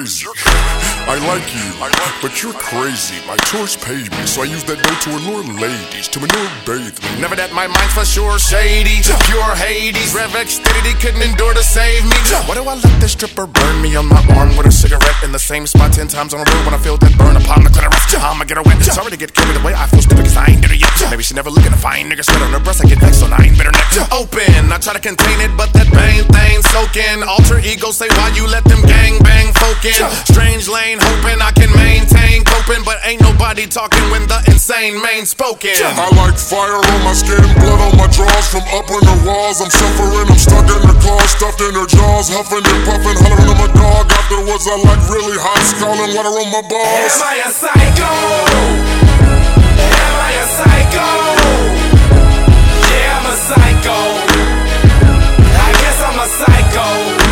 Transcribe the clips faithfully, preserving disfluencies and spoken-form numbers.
crazy. I like you, but you're crazy. My church paid me, so I use that dough to allure ladies, to manure bathe me. Never that my mind's for sure shady, pure Hades. Rev X steady, couldn't endure to save me. Why do I let this stripper burn me on my arm with a cigarette in the same spot ten times on a road when I feel that burn upon the clitoris? I'ma get her wet. Sorry to get carried away, I feel stupid cause I ain't did it yet. Maybe she never looking to find niggas sweat on her breast. I get vexed, so I ain't bitter neck. Open, I try to contain it, but that bang thing soaking. Alter ego say why you let them gang bang folk in. Strange lane, hoping I can maintain coping, but ain't nobody talking when the insane main spoken. I like fire on my skin, blood on my drawers from up on the walls. I'm suffering, I'm stuck in the car, stuffed in her jaws, huffing and puffing, hollering at my dog. Afterwards I like really hot, scalding water on my balls. Am I a psycho? Am I a psycho? Yeah, I'm a psycho. I guess I'm a psycho.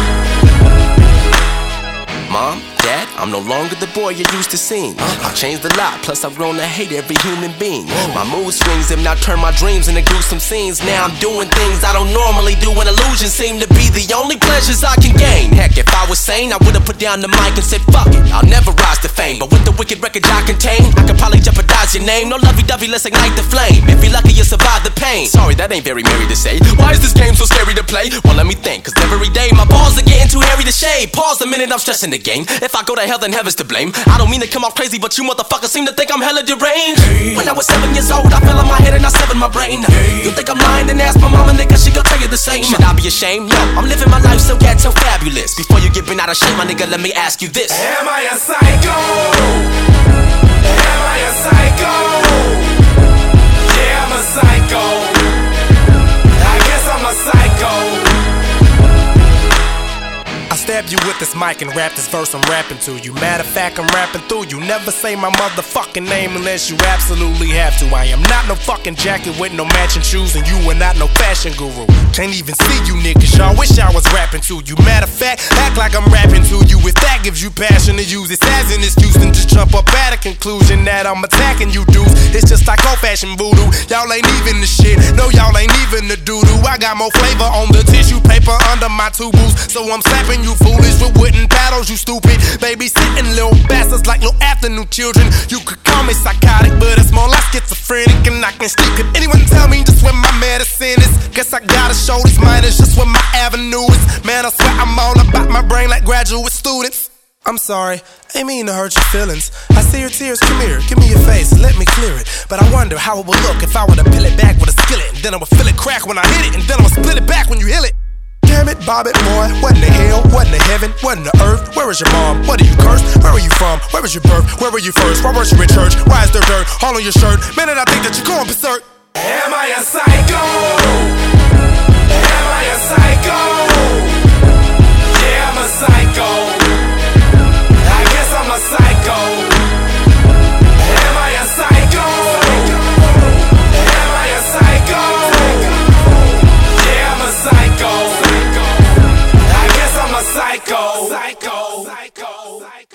Mom, Dad, I'm no longer the boy you used to see. I've changed a lot, plus I've grown to hate every human being. My mood swings have now turned my dreams into gruesome scenes. Now I'm doing things I don't normally do, and illusions seem to be the only pleasures I can gain. Heck, if I was sane, I would've put down the mic and said, fuck it, I'll never rise to fame. But with the wicked record I contain, I could probably jeopardize your name. No lovey-dovey, let's ignite the flame. If you're lucky, you survive the pain. Sorry, that ain't very merry to say. Why is this game so scary to play? Well, let me think, cause every day my balls are getting too hairy to shave. Pause a minute, I'm stressing the game. If I go to hell, then heaven's to blame. I don't mean to come off crazy, but you motherfuckers seem to think I'm hella deranged. Hey. When I was seven years old, I fell on my head and I severed my brain. Hey. You think I'm lying? Then ask my mama, nigga, she gon' tell you the same. Should I be ashamed? No, I'm living my life so ghetto fabulous. Before you get bent out of shape, my nigga, let me ask you this: am I a psycho? Am I a psycho? Yeah, I'm a psycho. I guess I'm a psycho. I stab you with this mic and rap this verse I'm rapping to you. Matter of fact, I'm rapping through you. Never say my motherfucking name unless you absolutely have to. I am not no fucking jacket with no matching shoes, and you are not no fashion guru. Can't even see you niggas, y'all wish I was rapping to you. Matter of fact, act like I'm rapping to you. If that gives you passion to use it as an excuse, then just jump up at a conclusion that I'm attacking you dudes. It's just like old fashioned voodoo. Y'all ain't even the shit, no y'all ain't even the doo-doo. I got more flavor on the tissue paper under my tubules, so I'm slapping you foolish with wooden paddles, you stupid. Babysitting little bastards like little afternoon children. You could call me psychotic, but it's more like schizophrenic, and I can sleep. Could anyone tell me just where my medicine is? Guess I gotta show these minors just where my avenue is. Man, I swear I'm all about my brain like graduate students. I'm sorry, I ain't mean to hurt your feelings. I see your tears, come here, give me your face, let me clear it. But I wonder how it would look if I were to peel it back with a skillet, and then I would feel it crack when I hit it, and then I would split it back when you heal it. Damn it, bob it, boy. What in the hell? What in the heaven? What in the earth? Where is your mom? What do you curse? Where are you from? Where was your birth? Where were you first? Why weren't you in church? Why is there dirt all on your shirt? Man, did I think that you're going berserk? Am I a psycho? Am I a psycho? Yeah, I'm a psycho. I guess I'm a psycho. Am I a psycho? Am I a psycho? Yeah, I'm a psycho. I guess I'm a psycho. Psycho. Psycho. Psycho.